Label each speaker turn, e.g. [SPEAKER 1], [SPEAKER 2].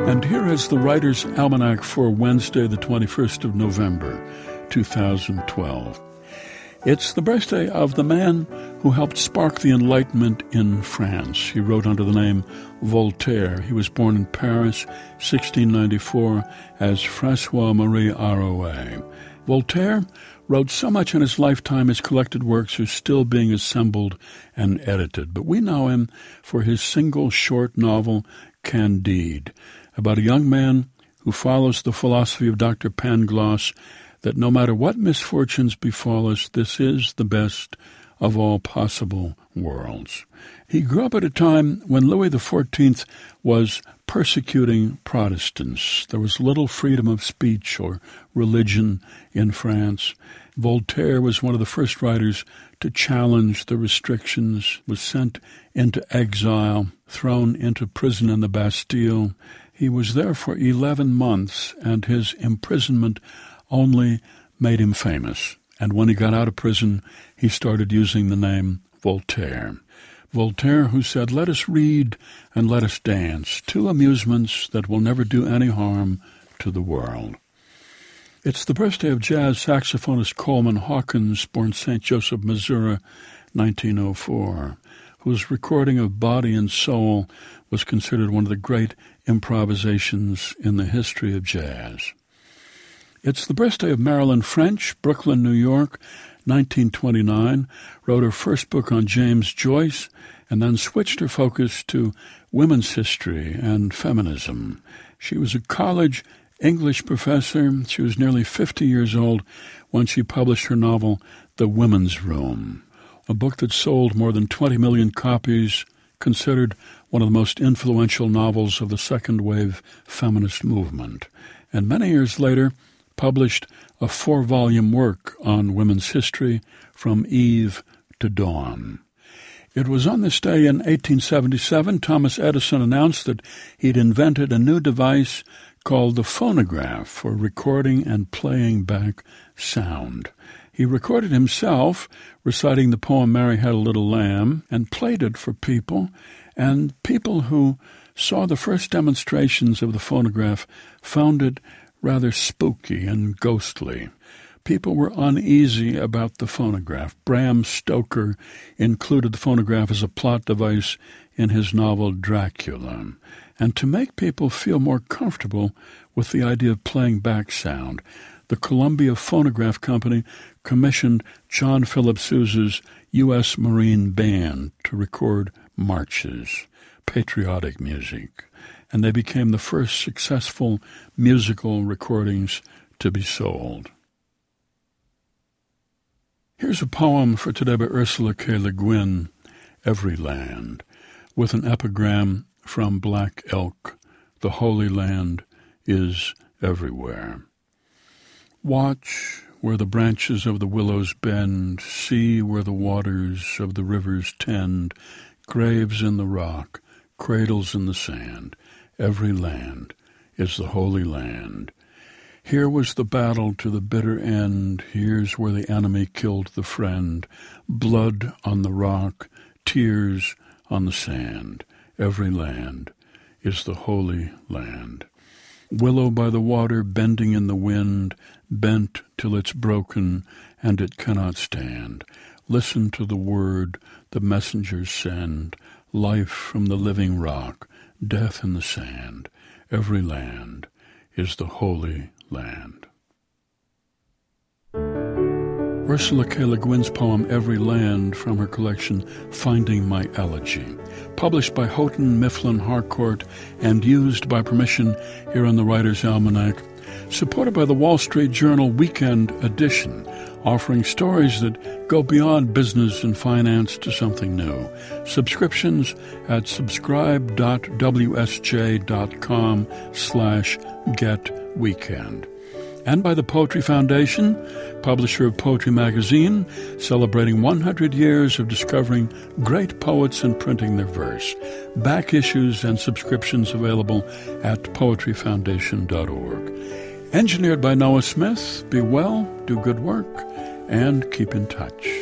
[SPEAKER 1] And here is the Writer's Almanac for Wednesday, the 21st of November, 2012. It's the birthday of the man who helped spark the Enlightenment in France. He wrote under the name Voltaire. He was born in Paris, 1694, as François-Marie Arouet. Voltaire wrote so much in his lifetime his collected works are still being assembled and edited. But we know him for his single short novel, Candide, about a young man who follows the philosophy of Dr. Pangloss that no matter what misfortunes befall us, this is the best of all possible worlds. He grew up at a time when Louis XIV was persecuting Protestants. There was little freedom of speech or religion in France. Voltaire was one of the first writers to challenge the restrictions, was sent into exile, thrown into prison in the Bastille. He was there for 11 months, and his imprisonment only made him famous. And when he got out of prison, he started using the name Voltaire. Voltaire, who said, "Let us read and let us dance, two amusements that will never do any harm to the world." It's the birthday of jazz saxophonist Coleman Hawkins, born St. Joseph, Missouri, 1904, whose recording of Body and Soul was considered one of the great improvisations in the history of jazz. It's the birthday of Marilyn French, Brooklyn, New York, 1929, wrote her first book on James Joyce, and then switched her focus to women's history and feminism. She was a college English professor. She was nearly 50 years old when she published her novel, The Women's Room, a book that sold more than 20 million copies, considered one of the most influential novels of the second-wave feminist movement, and many years later published a 4-volume work on women's history, From Eve to Dawn. It was on this day in 1877 Thomas Edison announced that he'd invented a new device called the phonograph for recording and playing back sound. He recorded himself reciting the poem Mary Had a Little Lamb and played it for people, and people who saw the first demonstrations of the phonograph found it rather spooky and ghostly. People were uneasy about the phonograph. Bram Stoker included the phonograph as a plot device in his novel Dracula. And to make people feel more comfortable with the idea of playing back sound, the Columbia Phonograph Company commissioned John Philip Sousa's U.S. Marine Band to record marches, patriotic music, and they became the first successful musical recordings to be sold. Here's a poem for today by Ursula K. Le Guin, Every Land, with an epigram from Black Elk, The Holy Land is everywhere. Watch where the branches of the willows bend, see where the waters of the rivers tend, graves in the rock, cradles in the sand. Every land is the Holy Land. Here was the battle to the bitter end. Here's where the enemy killed the friend. Blood on the rock, tears on the sand. Every land is the Holy Land. Willow by the water, bending in the wind, bent till it's broken and it cannot stand. Listen to the word the messengers send. Life from the living rock, death in the sand. Every land is the Holy Land. Ursula K. Le Guin's poem Every Land from her collection Finding My Elegy, published by Houghton Mifflin Harcourt and used by permission here on the Writer's Almanac, supported by the Wall Street Journal Weekend Edition, offering stories that go beyond business and finance to something new. Subscriptions at subscribe.wsj.com/getweekend. And by the Poetry Foundation, publisher of Poetry Magazine, celebrating 100 years of discovering great poets and printing their verse. Back issues and subscriptions available at poetryfoundation.org. Engineered by Noah Smith. Be well, do good work, and keep in touch.